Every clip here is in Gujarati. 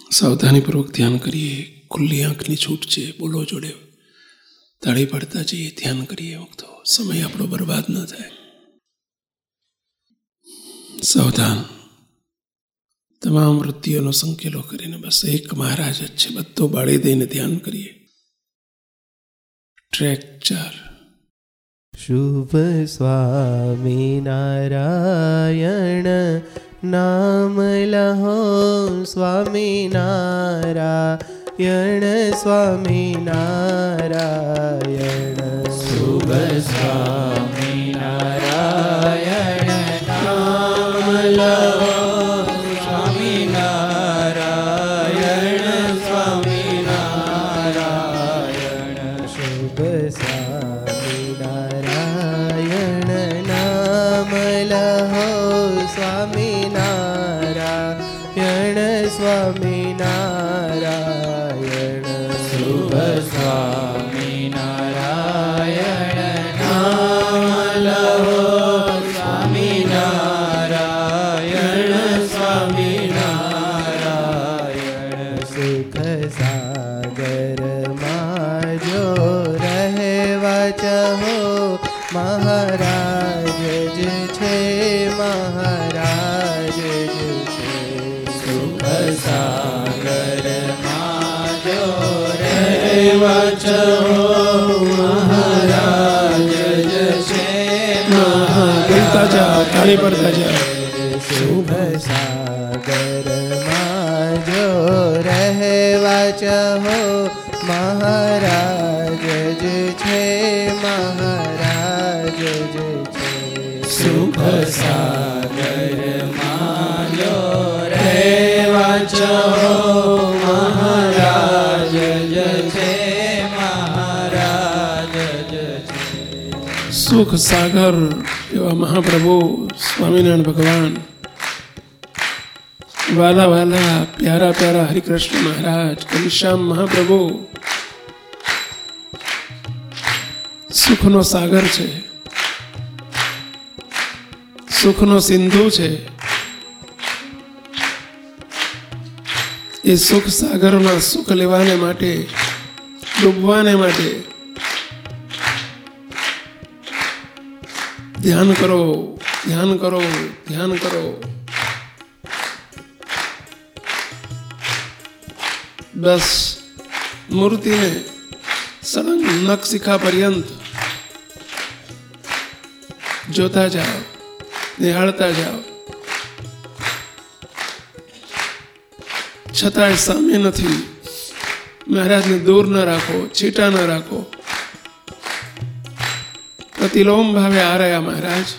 સાવધાનીપૂર્વક ધ્યાન કરીએ. ખુલ્લી આંખની છૂટ છે. બોલો જોડે તાળી પાડતા જઈએ. ધ્યાન કરીએ વખતો સમય આપણો બરબાદ ન થાય. સાવધાન. તમામ વૃત્તિઓનો સંકેલો કરીને બસ એક મહારાજ જ છે. બધો બાળી દઈને ધ્યાન કરીએ. ટ્રેક 4. શુભ સ્વામિનારાયણ નામ લહો સ્વામિનારાયણ સ્વામિનારાયણ. શુભ સ્વામિનારાયણ નામ લહો સ્વામિનારાયણ સ્વામિનારાયણ. શુભ સ્વામિનારાયણ નામ લહો સ્વામિનારાયણ સ્વામિનારાયણ. શુભ સ્વામિનારાયણ નામ લહો સ્વામિનારાયણ સ્વામિનારાયણ. સુખ સાગરમાં જો રહેવા ચાહો મહારાજ જ છે, મહારાજ જ છે. સુખ સાગરમાં જો રહેવા ચાહો મહારાજ જ છે, બોલતા જાઓ, તાળી પડતા જાઓ. શુભ સાગરમાં જો રહેવા ચાહો મહારાજ જ છે, મહારાજ જ છે. શુભ સાગરમાં જો રહેવા ચાહો મહારાજ જ છે, મહારાજ જ છે. સુખ સાગર એવા મહાપ્રભુ સ્વામિનારાયણ ભગવાન, વાલા વાલા પ્યારા પ્યારા હરિકૃષ્ણ મહારાજ, ઘનશ્યામ મહાપ્રભુ સુખનો સાગર છે, સુખનો સિંધુ છે. એ સુખ સાગરમાં સુખ લેવાને માટે, ડૂબવાને માટે ધ્યાન કરો, ધ્યાન કરો, ધ્યાન કરો. બસ મૂર્તિને સળંગ નખ શિખા પર્યંત જોતા જાઓ, નિહાળતા જાઓ. છતાંય સામે નથી. મહારાજને દૂર ન રાખો, છીટા ન રાખો. પ્રતિલોમ ભાવે આ રહ્યા મહારાજ.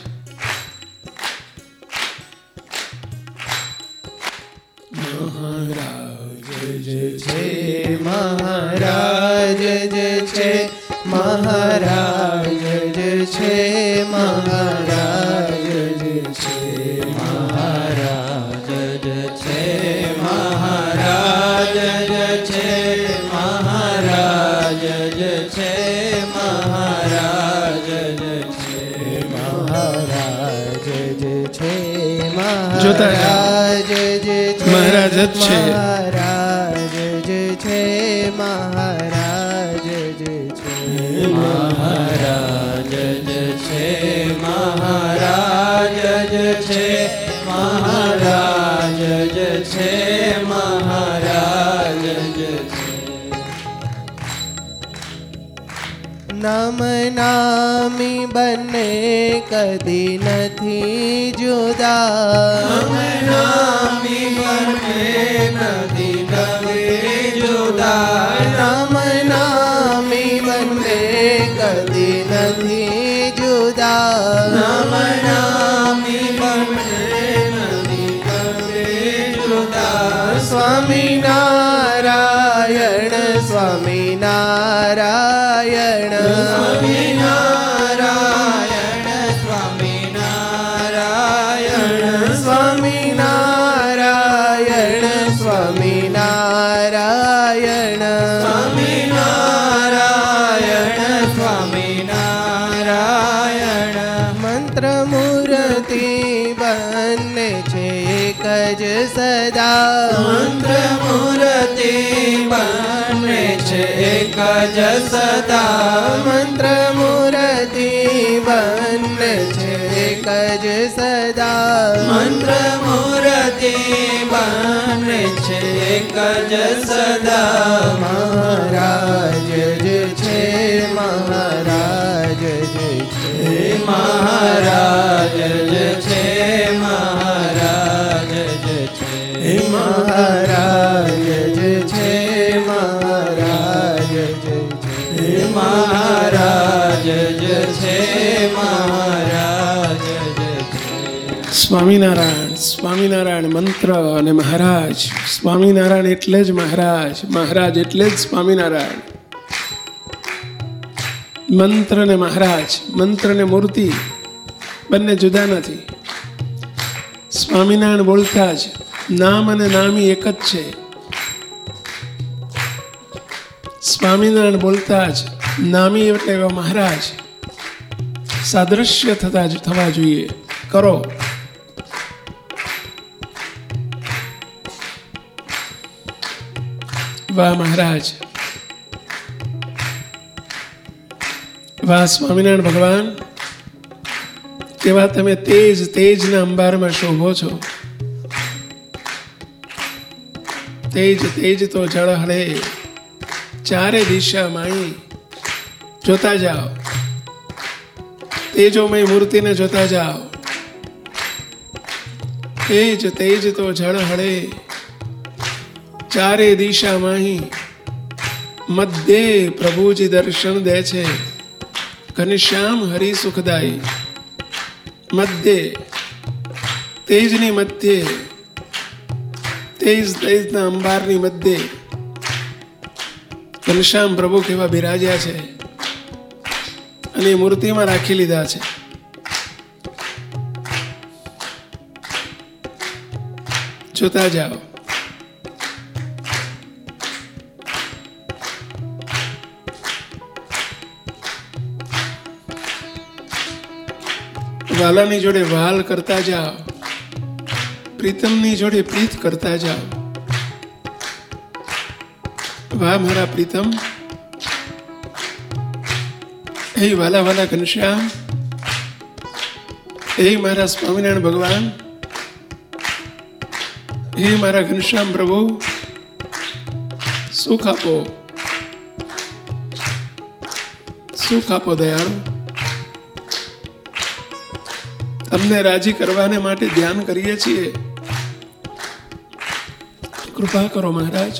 મહારાજ જ છે, મહારાજ જ છે, મહારાજ જ છે, મહારાજ જ છે, મહારાજ જ છે, મહારાજ જ છે, મહારાજ જ છે, મહારાજ જ છે, મહારાજ જ છે, મહારાજ જ છે, મહારાજ જ છે, મહારાજ જ છે, મહારાજ જ છે, મહારાજ જ છે, મહારાજ જ છે, મહારાજ જ છે, મહારાજ જ છે. નામ નામી બંને કદી નથી જુદા, નામ નામી બંને કદી નથી જુદા, નામ નામી બંને કદી નથી જુદા, નામ નામી બંને નથી કદી જુદા. સ્વામિનારાયણ સ્વામિનારાયણ સ્વામિનારાયણ સ્વામિનારાયણ સ્વામિનારાયણ સ્વામિનારાયણ સ્વામિનારાયણ સ્વામિનારાયણ. મંત્ર મૂર્તિ બંને છે એક જ સદા, મંત્ર મૂર્તિ એક જ સદા મંત્ર મૂર્તિ બંને છે એક જ સદા મંત્ર મૂર્તિ બંને છે એક જ સદા મહારાજ જ છે મહારાજ જ છે મહારાજ જ છે મહારાજ જ છે મહારાજ જ છે મહારાજ જ છે મહારાજ જ છે મહારાજ જ છે. સ્વામિનારાયણ સ્વામિનારાયણ મંત્ર અને મહારાજ. સ્વામિનારાયણ એટલે જ મહારાજ, મહારાજ એટલે જ સ્વામિનારાયણ. મંત્ર ને મહારાજ, મંત્ર ને મૂર્તિ બંને જુદા નથી. સ્વામિનારાયણ બોલતા જ નામ અને નામી એક જ છે. સ્વામિનારાયણ બોલતા જ નામી એટલે એવા મહારાજ સાદૃશ્ય થવા જોઈએ. કરો વાહ મહારાજ, વાહ સ્વામિનારાયણ ભગવાન, કેવા તમે તેજ તેજના અંબારમાં શોભો છો. તેજ તેજ તો જળ હળે, ચારે દિશા માઈ. જોતા જાઓ, તેજોમય મૂર્તિને જોતા જાઓ. તેજ તેજ તો જળ હળે, ચારે દિશા માહી. મધ્યે પ્રભુજી દર્શન દે છે, ઘનશ્યામ હરિ સુખદાયી. મધ્યે તેજની મધ્યે, તેજ તેજના અંબારની મધ્યે ઘનશ્યામ પ્રભુ કેવા બિરાજ્યા છે અને મૂર્તિમાં રાખી લીધા છે. જોતા જાઓ. વાલાની જોડે વાલ કરતા જાઓ, પ્રીતમની જોડે પ્રીત કરતા જાઓ. વાહ મારા પ્રીતમ, હે વાલા વાલા ઘનશ્યામ, હે મારા સ્વામિનારાયણ ભગવાન, હે મારા ઘનશ્યામ પ્રભુ, સુખ આપો, સુખ આપો દયાળુ. તમને રાજી કરવાને માટે ધ્યાન કરીએ છીએ, કૃપા કરો મહારાજ.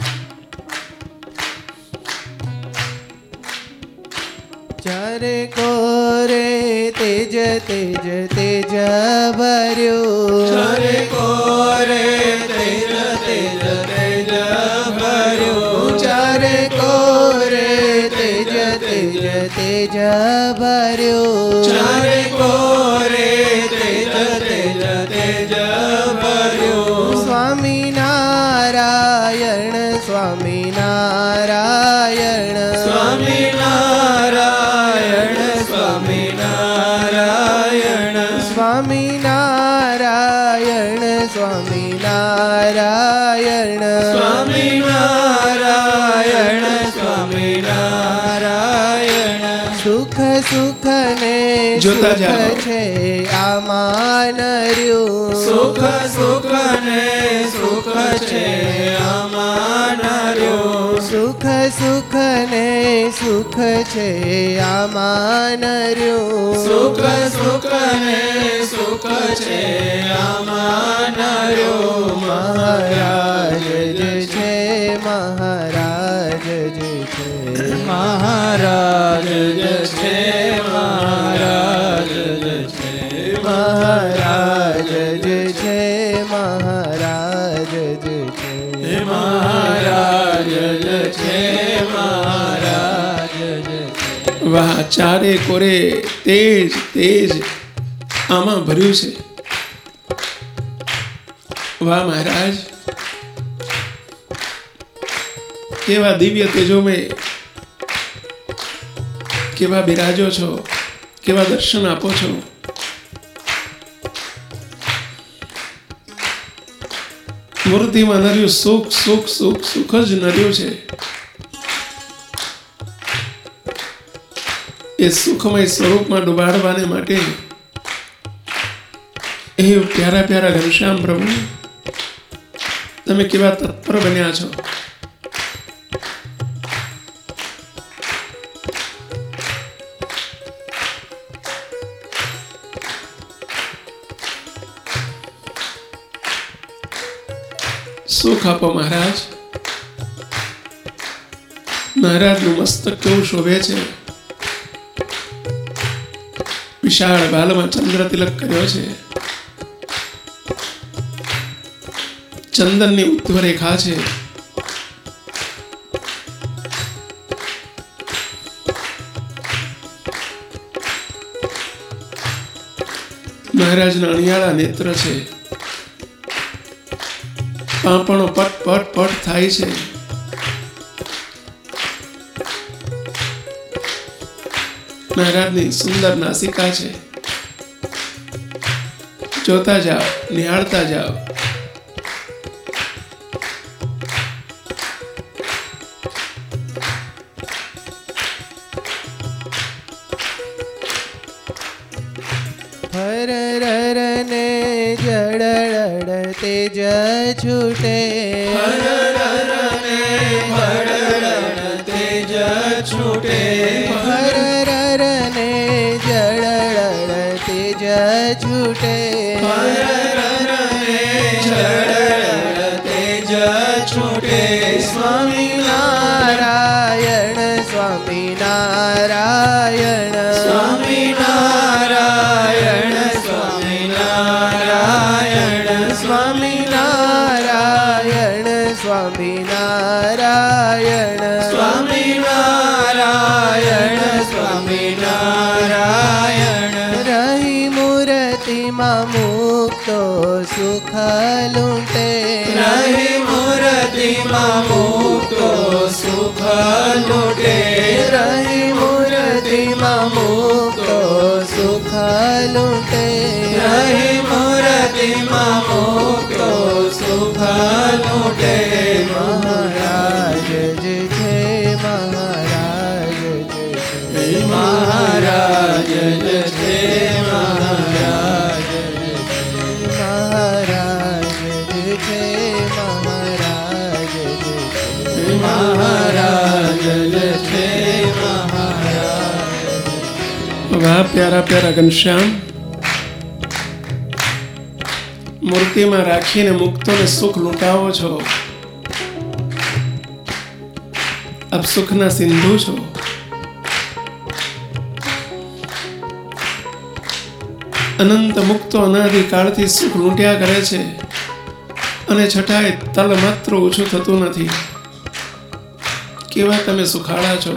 ચારે કોરે તેજ તેજ તેજ ભર્યું, ચારે કોરે તેજ તેજ તેજ ભર્યું, ચારે કોરે તેજ તેજ તેજ ભર્યું, ચારે કોરે તેજ તેજ તેજ ભર્યું. સ્વામિનારાયણ સ્વામિનારાયણ સ્વામિનારાયણ સ્વામિનારાયણ સ્વામિનારાયણ સ્વામિનારાયણ સ્વામિનારાયણ સ્વામિનારાયણ. સુખ સુખ ને સુખ છે આમાં નર્યું, સુખ સુખ ને સુખ છે આમાં નર્યું, સુખ સુખ ને સુખ છે આમાં નર્યું, સુખ સુખ ને સુખ છે આમાં નર્યું. મહારાજ જ છે મહારાજ જ છે મહારાજ જ છે મહારાજ જ છે મહારાજ જ છે મહારાજ જ છે મહારાજ જ છે મહારાજ જ છે. વાહ ચારે કોરે તેજ તેજ આમાં ભર્યું છે. વાહ મહારાજ, કેવા દિવ્ય તેજોમય, કેવા બિરાજો છો, કેવા દર્શન આપો છો. મૂર્તિમાં નર્યું સુખ સુખ સુખ સુખ જ નર્યું છે. એ સુખમય સ્વરૂપમાં ડુબાડવાને માટે એ પ્યારા પ્યારા ઘનશ્યામ પ્રભુ તમે કેવા તત્પર બન્યા છો. સુખ આપો મહારાજ. મહારાજનું મસ્તક કેવું શોભે છે. વિશાળ બાલમાં ચંદ્ર તિલક કર્યો છે. ચંદનની ઉત્તર રેખા છે. મહારાજના અણિયાળા નેત્ર છે. પાંપણો પટ પટ પટ થાય છે. મહારાજની સુંદર નાસિકા છે. જોતા જાઓ, નિહાળતા જાઓ. હર રને જડડતે જ છૂટે. હર રને જડડતે જ છૂટે. હર રને જડડતે જ છૂટે. હર રને જડડતે જ છૂટે. સ્વામી નારાયણ સ્વામી નારાયણ સ્વામી નારાયણ સ્વામી નારાયણ સ્વામી નારાયણ સ્વામી નારાયણ સ્વામી નારાયણ સ્વામી નારાયણ. રહી મૂર્તિમાં મુક્તો સુખ લૂંટે. રહી મૂર્તિમાં મુક્તો સુખ લૂંટે. રહી મૂર્તિમાં મુક્તો સુખ લૂંટે. રહી મૂર્તિમાં મુક્તો સુખ લૂંટે. મહારાજ જ છે મહારાજ જ છે મહારાજ જ છે મહારાજ જ છે મહારાજ જ છે મહારાજ જ છે મહારાજ જ છે મહારાજ. વાહ પ્યારા પ્યારા ઘનશ્યામ. મૂર્તિમાં રાખીને મુક્તોને સુખ લૂંટાવો છો. આપ સુખના સિંધુ છો. અનંત મુક્તો અનાદિકાળથી સુખ લૂંટ્યા કરે છે અને છતાંય તલ માત્ર ઓછું થતું નથી. કેવા તમે સુખાળા છો.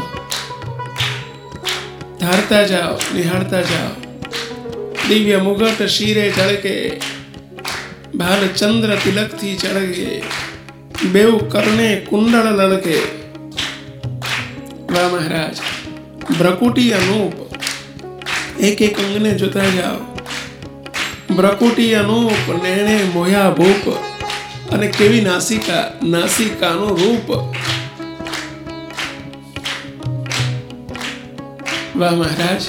ધારતા જાઓ, નિહાળતા જાઓ. દિવ્ય મુગટ શિરે ઝળકે. ભાલ ચંદ્ર તિલકથી ચળકે. બેઉ કર્ણે કુંડળ લલકે. વાહ મહારાજ. બ્રકુટી અનૂપ. એક એક અંગને જોતા જાઓ. બ્રકુટી અનૂપ નેણે મોયા ભૂપ. અને કેવી નાસિકા, નાસિકાનું રૂપ. વાહ મહારાજ.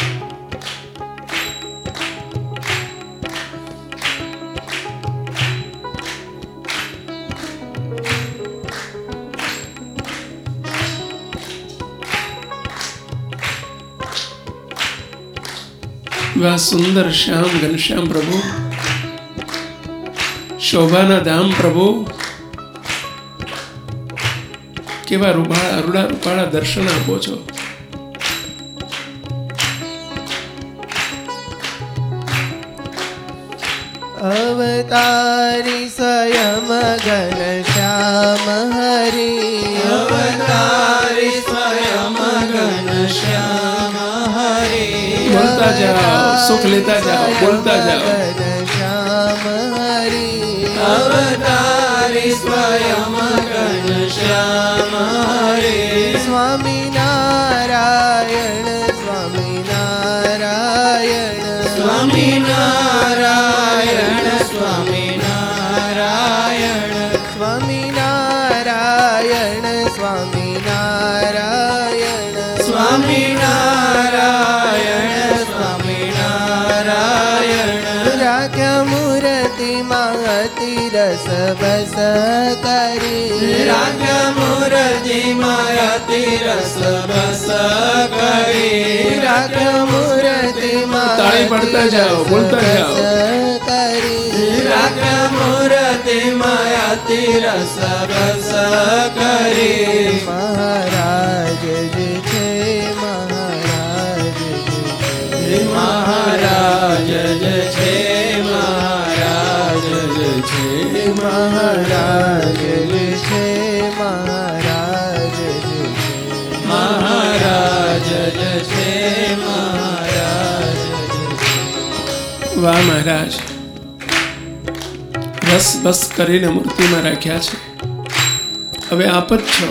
વાહ સુંદર શ્યામ ઘનશ્યામ પ્રભુ. શોભાના ધામ પ્રભુ. કેવા રૂપાળા રૂડા રૂપાળા દર્શન આપો છો. અવતારી સ્વયં ઘનશ્યામ હરી. અવતારી સ્વયં ઘનશ્યામ હરી. બોલતા જાઓ, સુખ લેતા જાઓ, બોલતા જાઓ. ઘનશ્યામ હરી. અવતારી સ્વયં ઘનશ્યામ હરી. સ્વામી નારાયણ સ્વામી નારાયણ સ્વામી નારાયણ સ્વામી નારાયણ સ્વામી નારાયણ સ્વામી નારાયણ સ્વામી નારાયણ રસ બસ કરી રાખ્ય મૂર્તિમાં અતિ રસ બસ કરી રાખ્ય મૂર્તિમાં તાળી પાડતા જાઓ, બોલતા જાઓ. કરી રાખ્ય મૂર્તિમાં અતિ રસ બસ કરી મહારાજ જે છે મહારાજ જે મહારાજ જે છે મહારાજ જે છે મહારાજ જે છે મહારાજ જે છે મહારાજ જે છે મહારાજ જે છે. વાહ મહારાજ, રસ બસ કરીને મૂર્તિમાં રાખ્યા છે. હવે આપ જ છો,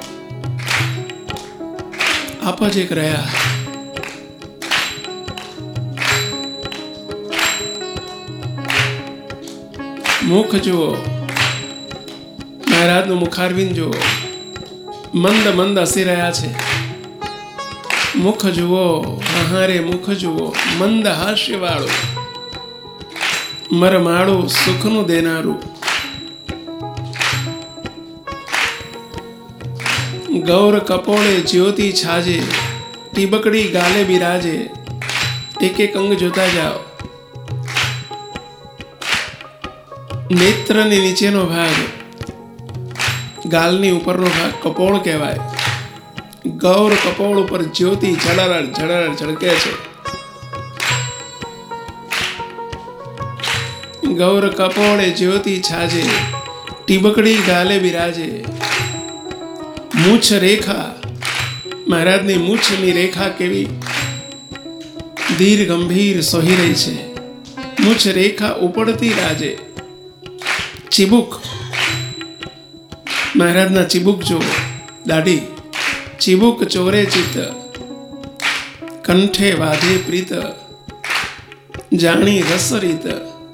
આપ જ એક રહ્યા. મુખ જુઓ, મહારાજનું મુખારવિંદ જુઓ, મંદ મંદ હસી રહ્યા છે. મુખ જુઓ, આહારે મુખ જુઓ, મંદ હાસ્ય વાળું, મરમાળું, સુખનું દેનારું. ગૌર કપોળે જ્યોતિ છાજે, ટીબકડી ગાલે બિરાજે. એક એક અંગ જોતા જાઓ. નેત્રની નીચેનો ભાગ, ગાલની ઉપરનો ભાગ કપોળ કહેવાય. ગૌર કપોળ ઉપર જ્યોતિ ઝળાળ ઝળાળ ઝળકે છે. ગૌર કપોળે જ્યોતિ છાજે, ટીબકડી ગાલે બિરાજે. મૂછ રેખા, મહારાજની મૂછની રેખા કેવી ધીર ગંભીર સોહી રહી છે. મૂછ રેખા ઉપડતી રાજે. ચીબુક, મહારાજના ચીબુક જો, દાઢી. ચીબુક ચોરે ચિત્ત, કંઠે વાધે પ્રીત. જાણી રસ રીત,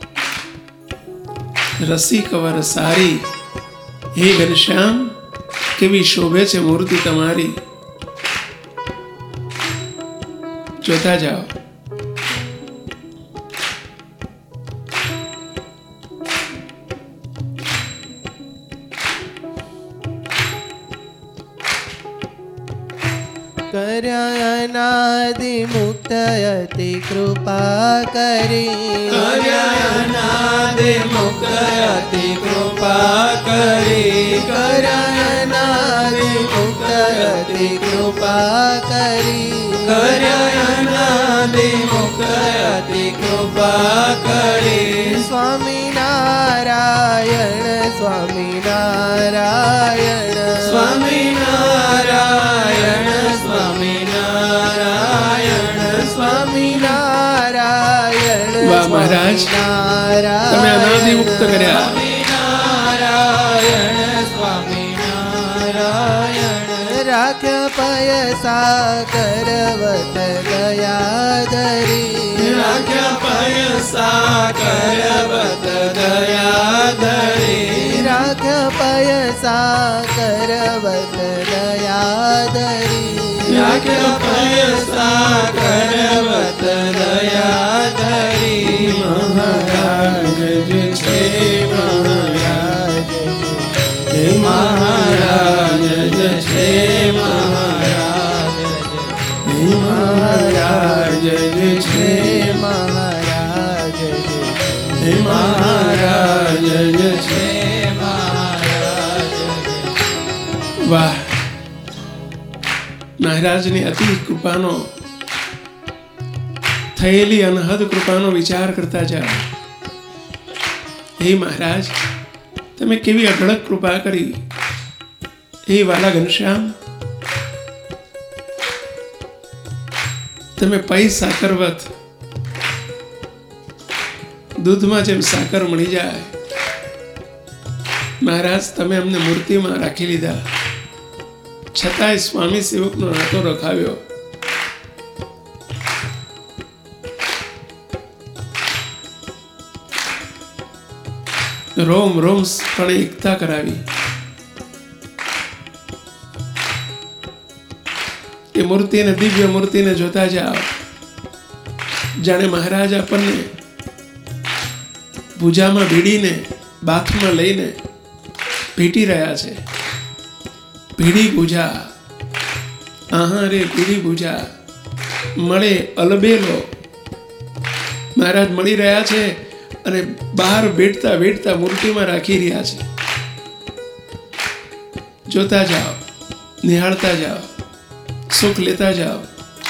રસી કવર સારી. હે ઘનશ્યામ, કેવી શોભે છે મૂર્તિ તમારી. જોતા જાઓ. કર્યાનાદિ મુક્ત અતિ કૃપા કરી કર્યાનાદિ મુક્ત અતિ કૃપા કરી કર્યાનાદિ મુક્ત અતિ કૃપા કરી કર્યાનાદિ મુક્ત અતિ કૃપા કરી સ્વામિનારાયણ સ્વામિનારાયણ સ્વામિનારાયણ સ્વામિનારાયણ સ્વામિનારાયણ વાહ મહારાજ, તમે અનાદિ મુક્ત કર્યા. સ્વામિનારાયણ સ્વામિનારાયણ રાખ્યા પયસા કરવત દયાધરી રાખ્યા પયસા કરવત દયાધરી રાખ્યા પયસા કરવત દયાધરી રાખ્યા પયસા કરવત દયાધરી મહારાજ જે છે મહારાજ હે મહારાજ જે છે મહારાજ હે મહારાજ જે છે મહારાજ હે મહારાજ જે છે મહારાજ. વાહ, મહારાજની અતિ કૃપાનો, થયેલી અનહદ કૃપાનો વિચાર કરતા જાઓ. હે મહારાજ, તમે કેવી અઢળક કૃપા કરી. હે વાલા ઘનશ્યામ, તમે પૈ સાકરવત, દૂધમાં જેમ સાકર મળી જાય, મહારાજ તમે અમને મૂર્તિમાં રાખી લીધા. છતાંય સ્વામી સેવકનો નાતો રખાવ્યો. રોમ રોમ પણ એકતા કરાવી. એ મૂર્તિને, દિવ્ય મૂર્તિને જોતા જાઓ. જાણે મહારાજ આપણને ભુજામાં ભીડીને બાથમાં લઈને પીટી રહ્યા છે. પીડી પૂજા, આહારે પીડી પૂજા, મળે અલબેલો. મહારાજ મળી રહ્યા છે અને બહાર વેઠતા વેઠતા મૂર્તિમાં રાખી રહ્યા છે. જોતા જાઓ, નિહાળતા જાઓ, સુખ લેતા જાઓ.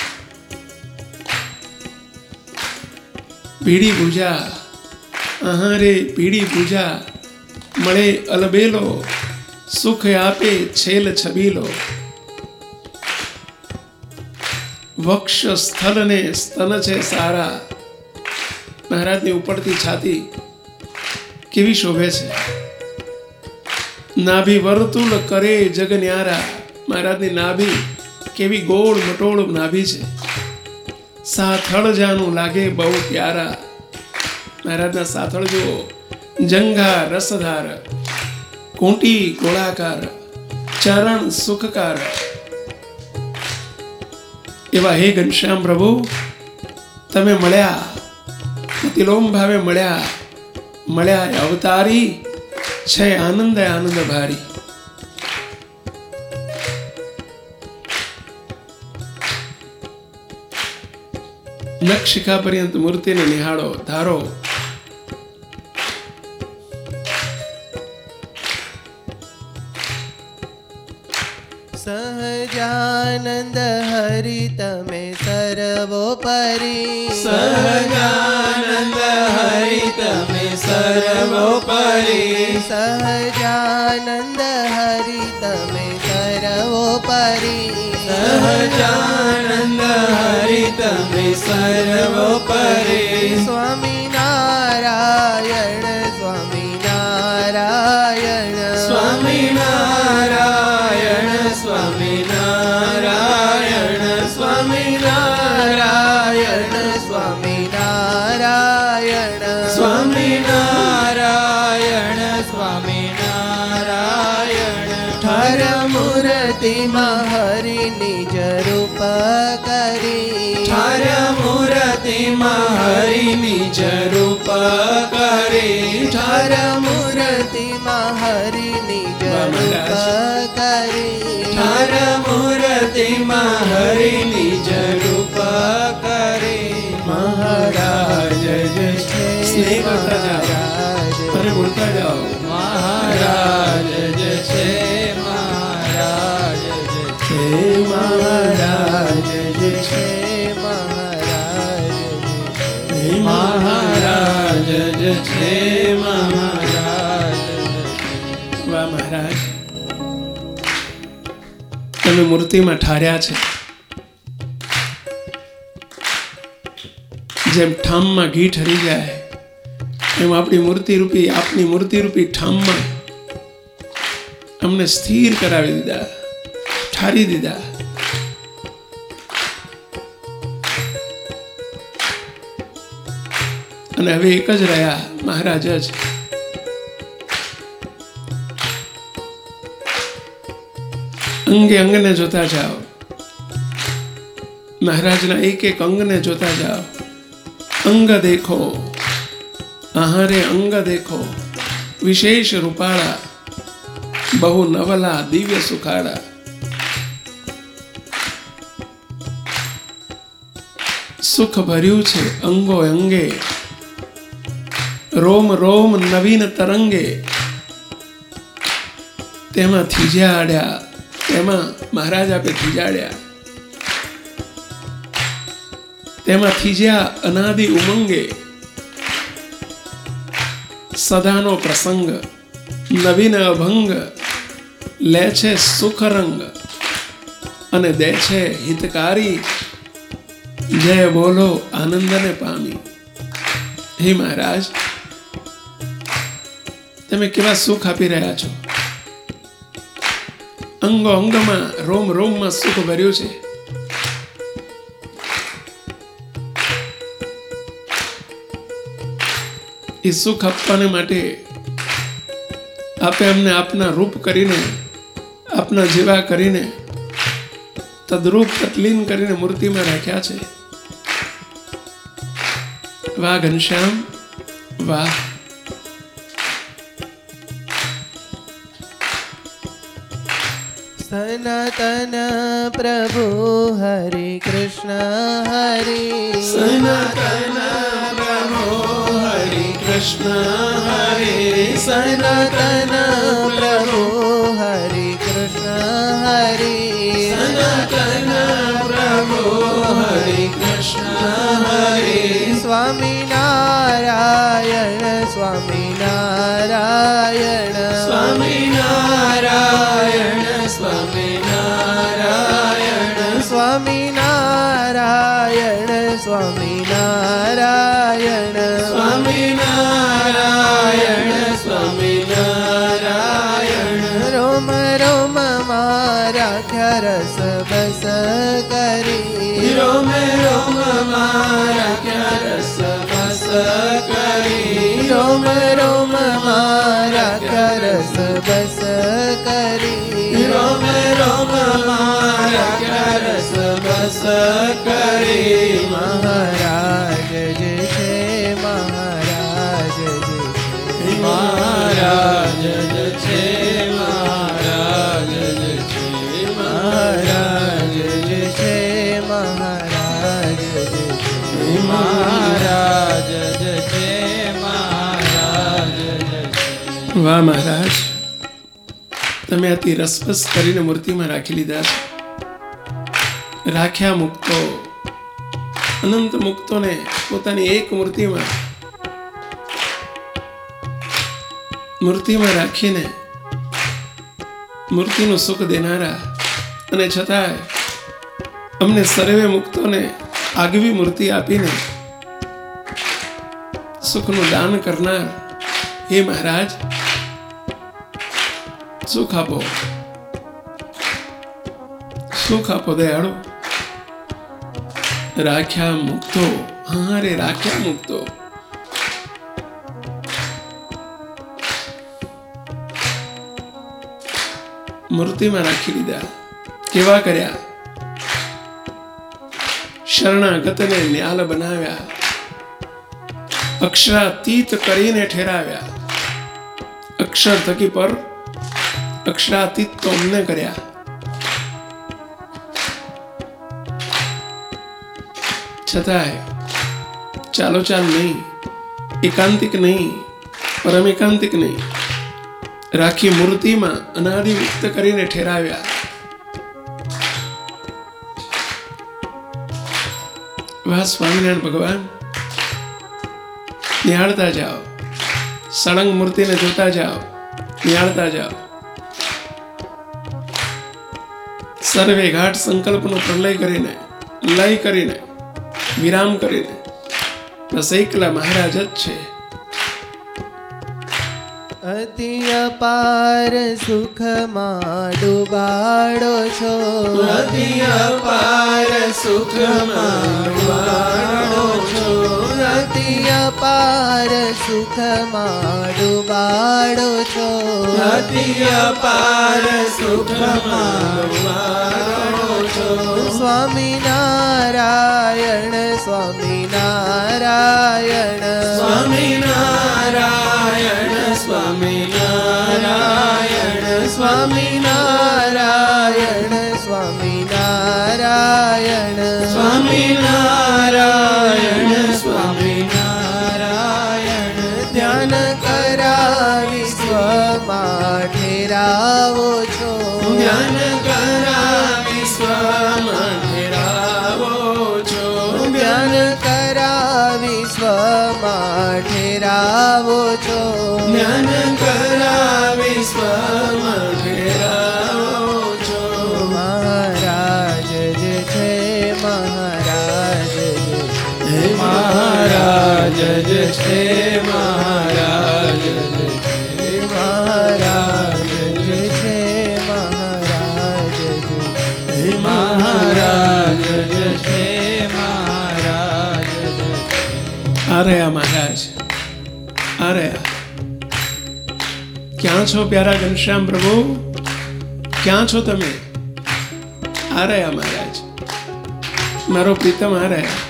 પીડી પૂજા, આહારે પીડી પૂજા, મળે અલબેલો, સુખ આપે છેલ છબીલો. વક્ષ સ્થલ ને સ્તન છે સારા. મહારાજની ઉપડતી છાતી કેવી શોભે છે. નાભી વર્તુળ કરે જગ ન્યારા. મહારાજની નાભી કેવી ગોળ મટોળ નાભી છે. સાથળ જાનું લાગે બહુ પ્યારા. મહારાજના સાથળ જુઓ, જંઘા રસધાર, કોટી ગોળાકાર, ચરણ સુખકાર. એવા હે ઘનશ્યામ પ્રભુ, તમે મળ્યા, તિલોમ ભાવે મળ્યા. મળ્યા અવતારી છે આનંદ આનંદ ભારી. નખશિખા પર્યંત મૂર્તિને નિહાળો, ધારો. સહજાનંદ હરિ તમે સર્વોપરી. સહજાનંદ હરિ તમે સર્વોપરી. સહજાનંદ હરિ તમે સર્વોપરી. સહજાનંદ હરિ તમે સર્વોપરી. સ્વામી નારાયણ, સ્વામી નારાયણ, સ્વામી નારાયણ, સ્વામી નારાયણ, સ્વામી નારાયણ, સ્વામી નારાયણ, સ્વામી નારાયણ, સ્વામી નારાયણ. ઠર મૂર્તિમાં હરિ નિજ રૂપ કરી. ઠર મૂર્તિમાં હરિ નિજ રૂપ કરી. ઠર મૂર્તિમાં હરિ નિજ રૂપ કરી. ઠર મૂર્તિમાં હરિ નિજ રૂપ કરી. મહારાજ જય સ્નેહ કરતા જાઓ અને બોલતા જાઓ. મહારાજ જય છે, મહારાજ જય છે, મહારાજ જય છે, મહારાજ મહારાજ જય છે, મહારાજ. વાહ મહારાજ, તમે મૂર્તિમાં ઠાર્યા છે. જેમ ઠામમાં ઘી ઠરી જાય એમ આપણી મૂર્તિરૂપી, આપની મૂર્તિરૂપી ઠામમાં અમને સ્થિર કરાવી દીધા, ઠારી દીધા. અને હવે એક જ રહ્યા, મહારાજ જ. અંગે અંગને જોતા જાઓ, મહારાજના એક એક અંગને જોતા જાઓ. અંગ દેખો, આહારે અંગ દેખો, વિશેષ રૂપાળા, બહુ નવલા દિવ્ય સુખાળા. સુખ ભર્યું છે અંગો અંગે, રોમ રોમ નવીન તરંગે. તેમાં થીજાડ્યા, તેમાં મહારાજ આપે થીજાડ્યા. તેમાં થીજ્યા અનાદિ ઉમંગે. સદાનો પ્રસંગ, નવીન અભંગ, લે છે સુખ રંગ અને દે છે હિતકારી. જય બોલો આનંદને પામી. હે મહારાજ, તમે કેવા સુખ આપી રહ્યા છો. અંગો અંગમાં, રોમ રોમમાં સુખ ભર્યું છે. એ સુખ આપવાને માટે આપે અમને આપના રૂપ કરીને, આપના જેવા કરીને, તદરૂપ તત્લીન કરીને મૂર્તિમાં રાખ્યા છે. વાહ ઘનશ્યામ વાહ. સનાતન પ્રભુ હરે કૃષ્ણ હરે સનાતન પ્રભુ હરે કૃષ્ણ હરે સનાતન પ્રભુ હરે કૃષ્ણ હરે સનાતન પ્રભુ હરે કૃષ્ણ હરે સ્વામિનારાયણ સ્વામિનારાયણ સ્વામિનારાયણ સ્વામિનારાયણ સ્વામિનારાયણ સ્વામિનારાયણ સ્વામિનારાયણ સ્વામિનારાયણ રોમ રોમ મારા રસ બસ કરી રોમ રોમ મારા રસ બસ કરી રોમ રોમ મારા રસ બસ કરી રોમ રોમ મારા રસ બસ કરી મહારાજ જે છે મહારાજ જે છે મહારાજ જ છે મહારાજ જ છે મહારાજ જે છે મહારાજ જે છે મહારાજ જ છે મહારાજ જ છે. વાહ મહારાજ, તમે અતિ રસપસ કરીને મૂર્તિમાં રાખી લીધા છે. રાખ્યા મુક્તો, અનંત મુક્તોને પોતાની એક મૂર્તિમાં રાખીને મૂર્તિનું સુખ દેનારા અને છતાંય અમને સર્વે મુક્તોને આગવી મૂર્તિ આપીને સુખનું દાન કરનાર હે મહારાજ, સુખ આપો, સુખ આપો દયાળુ. રાખ્યા મુક્તો, હા રે રાખ્યા મુક્તો. મૂર્તિમાં રાખી લીધા. કેવા કર્યા? શરણાગતને ન્યાલ બનાવ્યા, અક્ષરાતીત કરીને ઠેરાવ્યા. અક્ષર થકી પર અક્ષરાતીત તો અમને કર્યા. છતાંય ચાલો ચાલ નહીં, એકાંતિક નહીં, પરમ એકાંતિક નહીં, રાખી મૂર્તિમાં અનાદિ મુક્ત કરીને ઠેરાવ્યા. વાહ સ્વામિનારાયણ ભગવાન, નિહાળતા જાઓ, સળંગ મૂર્તિને જોતા જાઓ, નિહાળતા જાઓ. સર્વે ઘાટ સંકલ્પનો પ્રલય કરીને, લય કરીને, વિરામ કરીને બસ એકલા મહારાજ જ છે. અતિ અપાર સુખમાં ડૂબાડો છો, અતિ અપાર સુખમાં ડૂબાડો છો, અતિ અપાર સુખમાં ડૂબાડો છો, અતિ અપાર સુખમાં ડૂબાડો છો. સ્વામિનારાયણ સ્વામિનારાયણ સ્વામિનારાયણ સ્વામિનારાયણ સ્વામિનારાયણ સ્વામિનારાયણ સ્વામિનારાયણ સ્વામિનારાયણ ધ્યાન કરાવી સ્વમાં ઠેરાવો છો, ધ્યાન કરાવી સ્વમાં ઠેરાવો છો, ધ્યાન કરાવી સ્વમાં ઠેરાવો છો, જ્ઞાન કરાવી સ્વમાં ઠેરાવો છો. મહારાજ જે છે મહારાજ જે હે મહારાજ જ છે મહારાજ જ છે મહારાજ જે છે મહારાજ જે હે મહારાજ જ છે મહારાજ જ છે. આ રહ્યા મહારાજ, આ રહ્યા. ક્યાં છો પ્યારા ઘનશ્યામ પ્રભુ? ક્યાં છો તમે? આ રહ્યા મહારાજ, મારો પ્રીતમ આ રહ્યા.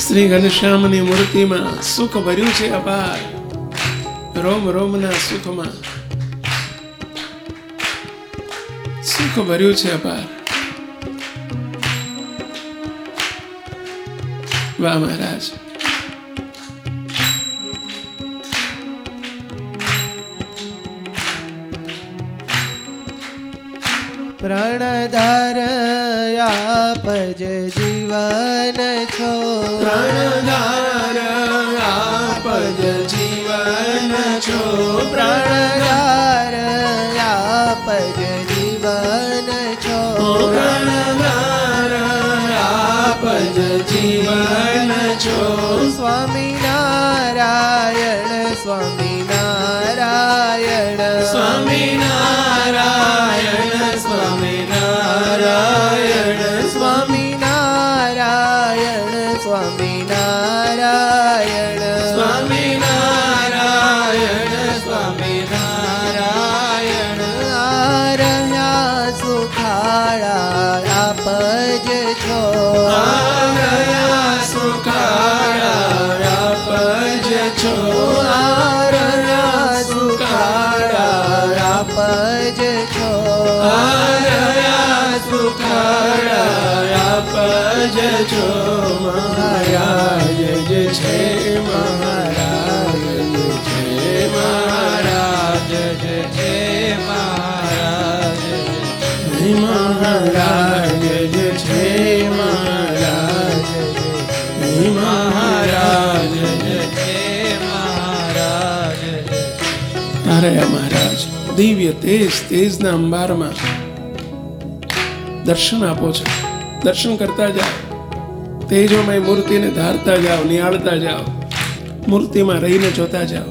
શ્રી ઘનશ્યામની મૂર્તિમાં સુખ ભર્યું છે અપાર. રોમ રોમના સુખમાં સુખ ભર્યું છે અપાર. વાહ મહારાજ. પ્રાણધાર આપજ જીવન છો, પ્રાણધાર આપજ જીવન છો, પ્રાણધાર આપજ જીવન છો, પ્રાણધાર આપજ જીવન છો. સ્વામિનારાયણ સ્વામિનારાયણ સ્વામિનારાયણ સ્વામિનારાયણ સ્વામિનારાયણ સ્વામિનારાયણ સ્વામિનારાયણ સ્વામિનારાયણ. આરહ્યા સુખાળા આપજ છો, આરહ્યા સુખાળા આપજ છો, આરહ્યા સુખાળા આપજ છો, આરહ્યા સુખાળા આપજ છો. મહારાજ જે છે મહારાજ જે છે મહારાજ જે છે મહારાજ મહારાજ જે છે મહારાજ મહારાજ જે છે મહારાજ. અરે મહારાજ દિવ્ય તેજ તેજના અંબારમાં દર્શન આપો છો. દર્શન કરતા જાઓ, તેજોમય મૂર્તિને ધારતા જાઓ, નિહાળતા જાઓ, મૂર્તિમાં રહીને જોતા જાઓ.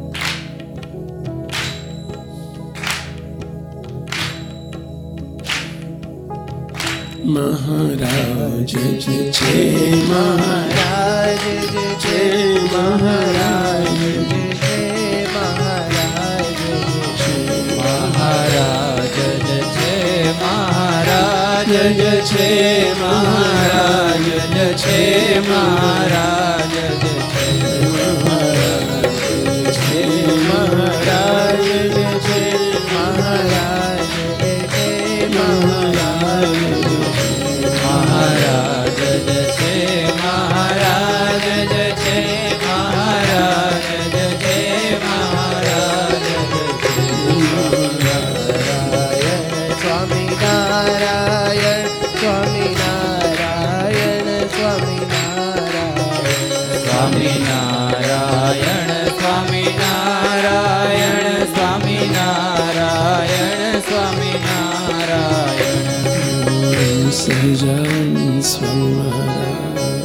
મહારાજ જે છે મહારાજ જે છે મહારાજ જે છે મહારાજ મહારાજ જે છે મહારાજ જે છે મહારાજ જે છે મહારાજ જે છે મહારાજ જે છે મહારાજ મહારાજ જે છે મહારાજ જે છે મહારાજ જે છે મહારાજ સ્વામિનારાયણ સ્વામિનારાયણ સ્વામિનારાયણ સ્વામિનારાયણ સ્વામિનારાયણ સ્વામિનારાયણ સ્વામિનારાયણ સહજાન સ્વામી મહારાજ.